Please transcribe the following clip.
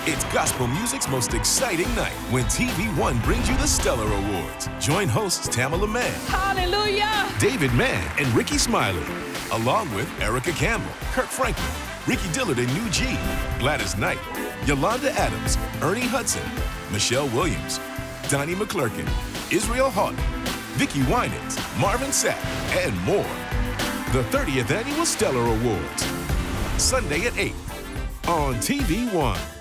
It's gospel music's most exciting night when TV One brings you the Stellar Awards. Join hosts Tamala Mann, Hallelujah, David Mann, and Ricky Smiley, along with Erica Campbell, Kirk Franklin, Ricky Dillard and New G, Gladys Knight, Yolanda Adams, Ernie Hudson, Michelle Williams, Donnie McClurkin, Israel Houghton, Vicky Winans, Marvin Sapp, and more. The 30th Annual Stellar Awards. Sunday at 8 on TV One.